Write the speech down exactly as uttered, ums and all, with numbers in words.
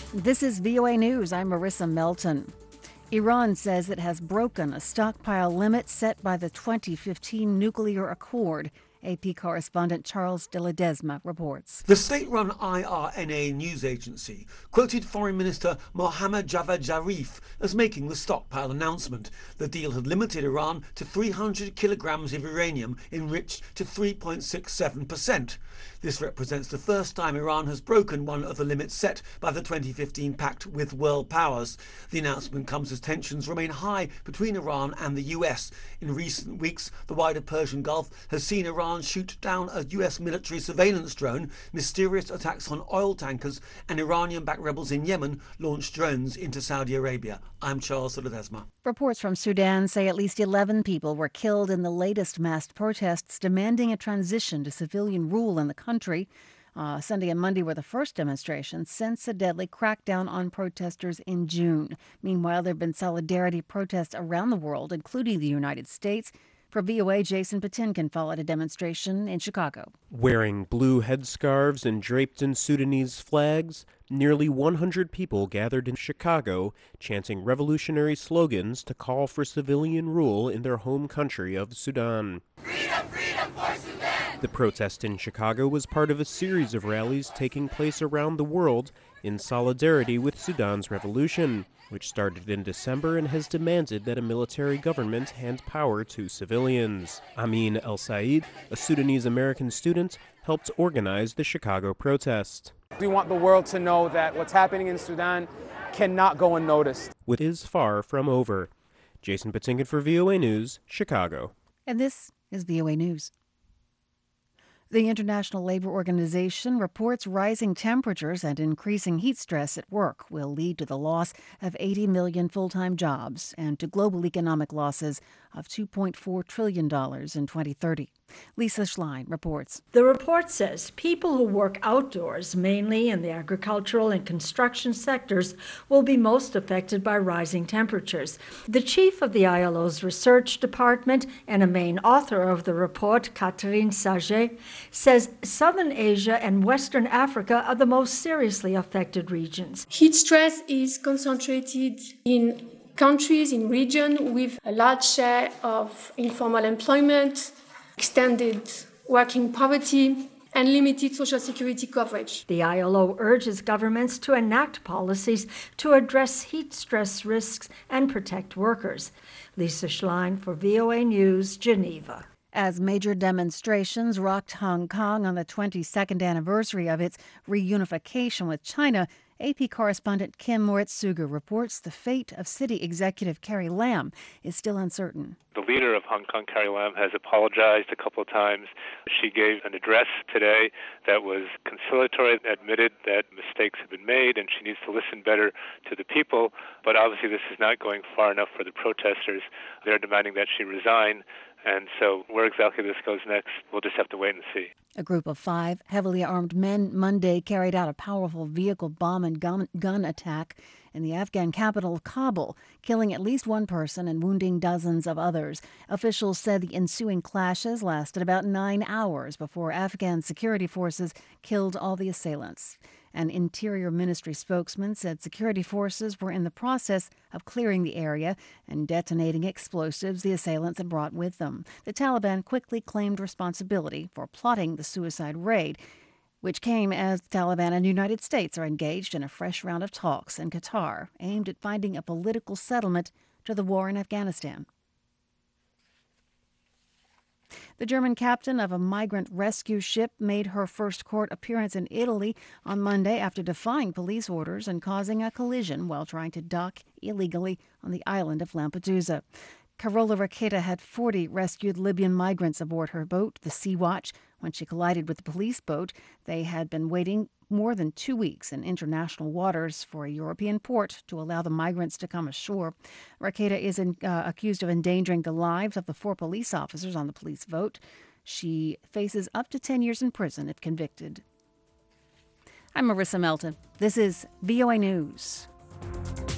This is V O A News. I'm Marissa Melton. Iran says it has broken a stockpile limit set by the twenty fifteen nuclear accord. A P correspondent Charles de Ledesma reports. The state-run I R N A news agency quoted Foreign Minister Mohammad Javad Zarif as making the stockpile announcement. The deal had limited Iran to three hundred kilograms of uranium enriched to three point six seven percent. This represents the first time Iran has broken one of the limits set by the twenty fifteen pact with world powers. The announcement comes as tensions remain high between Iran and the U S. In recent weeks, the wider Persian Gulf has seen Iran shoot down a U S military surveillance drone, mysterious attacks on oil tankers, and Iranian-backed rebels in Yemen launched drones into Saudi Arabia. I'm Charles de Ledesma. Reports from Sudan say at least eleven people were killed in the latest massed protests demanding a transition to civilian rule in the country. Uh, Sunday and Monday were the first demonstrations since a deadly crackdown on protesters in June. Meanwhile, there have been solidarity protests around the world, including the United States. For V O A, Jason Patinkin followed a demonstration in Chicago. Wearing blue headscarves and draped in Sudanese flags, nearly one hundred people gathered in Chicago, chanting revolutionary slogans to call for civilian rule in their home country of Sudan. Freedom, freedom for Sudan! The protest in Chicago was part of a series of rallies taking place around the world in solidarity with Sudan's revolution, which started in December and has demanded that a military government hand power to civilians. Amin El Said, a Sudanese-American student, helped organize the Chicago protest. We want the world to know that what's happening in Sudan cannot go unnoticed. With is far from over. Jason Patinkin for V O A News, Chicago. And this is V O A News. The International Labor Organization reports rising temperatures and increasing heat stress at work will lead to the loss of eighty million full-time jobs and to global economic losses of two point four trillion dollars in twenty thirty. Lisa Schlein reports. The report says people who work outdoors, mainly in the agricultural and construction sectors, will be most affected by rising temperatures. The chief of the I L O's research department and a main author of the report, Catherine Saget, says Southern Asia and Western Africa are the most seriously affected regions. Heat stress is concentrated in countries, in regions with a large share of informal employment, extended working poverty, and limited social security coverage. The I L O urges governments to enact policies to address heat stress risks and protect workers. Lisa Schlein for V O A News, Geneva. As major demonstrations rocked Hong Kong on the twenty-second anniversary of its reunification with China, A P correspondent Kim Moritz-Suger reports the fate of city executive Carrie Lam is still uncertain. The leader of Hong Kong, Carrie Lam, has apologized a couple of times. She gave an address today that was conciliatory, admitted that mistakes have been made, and she needs to listen better to the people. But obviously this is not going far enough for the protesters. They're demanding that she resign. And so where exactly this goes next, we'll just have to wait and see. A group of five heavily armed men Monday carried out a powerful vehicle bomb and gun, gun attack in the Afghan capital of Kabul, killing at least one person and wounding dozens of others. Officials said the ensuing clashes lasted about nine hours before Afghan security forces killed all the assailants. An Interior Ministry spokesman said security forces were in the process of clearing the area and detonating explosives the assailants had brought with them. The Taliban quickly claimed responsibility for plotting the suicide raid, which came as the Taliban and the United States are engaged in a fresh round of talks in Qatar aimed at finding a political settlement to the war in Afghanistan. The German captain of a migrant rescue ship made her first court appearance in Italy on Monday after defying police orders and causing a collision while trying to dock illegally on the island of Lampedusa. Carola Racketa had forty rescued Libyan migrants aboard her boat, the Sea-Watch. When she collided with the police boat, they had been waiting more than two weeks in international waters for a European port to allow the migrants to come ashore. Racketa is in, uh, accused of endangering the lives of the four police officers on the police boat. She faces up to ten years in prison if convicted. I'm Marissa Melton. This is V O A News.